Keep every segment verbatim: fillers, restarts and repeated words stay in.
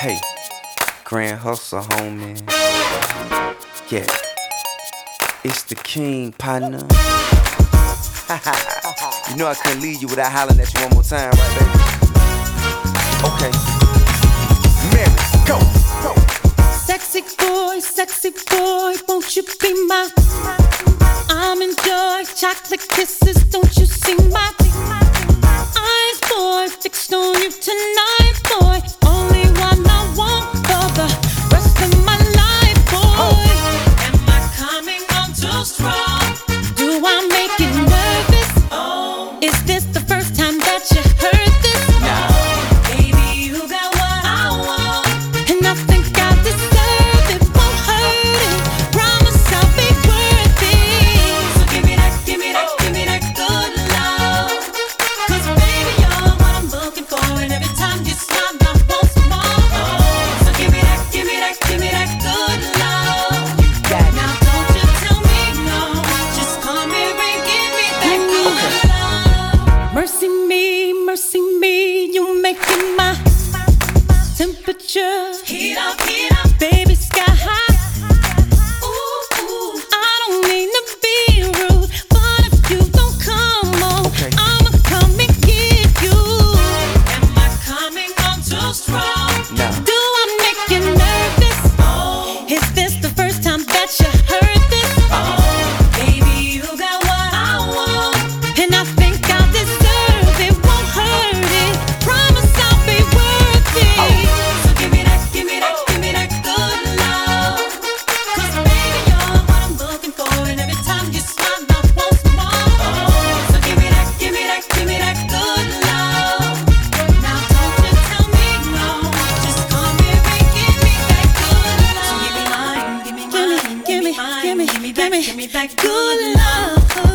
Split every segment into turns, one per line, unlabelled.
Hey, Grand Hustle, homie. Yeah, it's the king, partner. You know I couldn't leave you without hollering at you one more time, right, baby? Okay. Mary, go, go.
Sexy boy, sexy boy, won't you be my? I'm enjoy chocolate kisses, don't you see my eyes, boy, fixed on you tonight, boy. Only one I want for the rest of my life, boy. Am I coming on too strong? Do I make you nervous? Oh, is this the first time that you heard this? No, baby, you got what I want, and I think I deserve it. Won't hurt it. Promise I'll be worth it. So give me that, give me that, give me that good love. 'Cause baby, you're what I'm looking for, and every time you smile, I want some more. So give me that, give me that, give me that good love. Now don't you tell me no, just come here and give me that good love. Mercy me, mercy me, you making my temperature heat up, heat up, baby, sky high. Ooh, ooh, I don't mean to be rude, but if you don't come on,
Okay.
I'ma come and get you. Am I coming on too strong?
No.
Do I make you nervous? Oh, is this the first time that you heard this? Oh, baby, you got what I want, and I think I deserve it. Won't hurt it. Promise I'll be worth it. So give me that, give me that, give me that good love. 'Cause baby, you're what I'm looking for, and every time you smile, I want some more. So give me that, give me that, give me that good love. Now don't you tell me no, just come here and give me that good love. So give me mine, give me mine, give me, give me, give me, give me, give me that good love,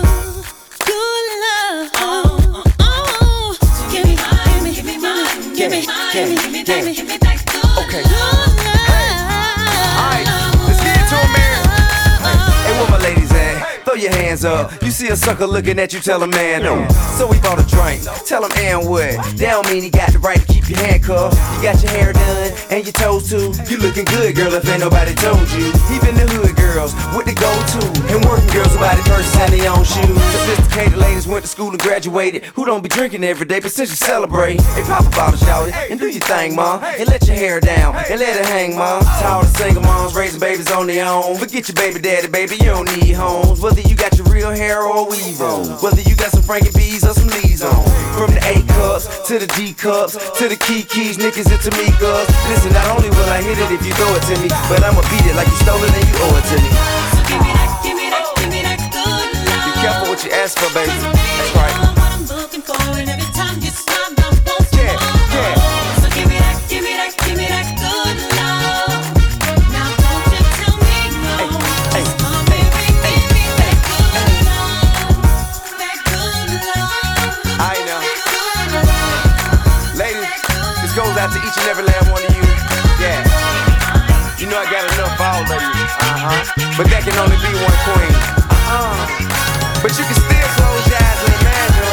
good love. Oh, oh, give me mine, give me mine, give me, give me, give me that, give me that good
Okay.
love.
Alright, let's get into it, man. Hey, where my ladies at? Throw your hands up. You see a sucker looking at you, tell a man no. So we bought a drink, tell him and what? That don't mean he got the right to keep your handcuffed. You got your hair done and your toes too. You looking good, girl, if ain't nobody told you. Even the hood girls with the go-to, and working girls about it purses and their own shoes. Sophisticated ladies went to school and graduated, who don't be drinking every day, but since you celebrate, hey, pop a bottle, shout it, and do your thing, ma. And let your hair down and let it hang, ma. To all the single moms raising babies on their own, forget your baby daddy, baby, you don't need homes. Whether you got your real hair or weave on, whether you got some Frankie B's or some Lee's on. From the A cups to the D cups to the key keys, niggas and Tamikas. Listen, not only will I hit it if you throw it to me, but I'ma beat it like you stole it and you owe it to me.
So give me that, give me that, give me that good love.
Be careful what you ask for, baby.
So
That's
baby,
right.
you're what I'm looking for, and every time you smile, I want some
Yeah,
more.
yeah.
So give me that, give me that, give me that good love. Now don't you tell me no,
hey,
just come here and give me that good love, that good love.
I know.
That good love.
Ladies, this goes out to each and every last one of you. Yeah. You know I got enough for all of you. Uh-huh. But that can only be one queen. Uh-uh. But you can still close your eyes and imagine,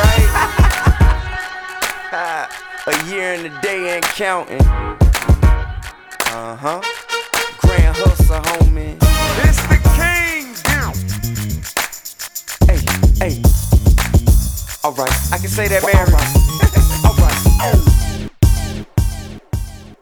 right? A year and a day ain't counting. Uh-huh. Grand Hustle, homie. It's the king. Hey, hey. Alright, I can say that, Mary. Alright. Oh.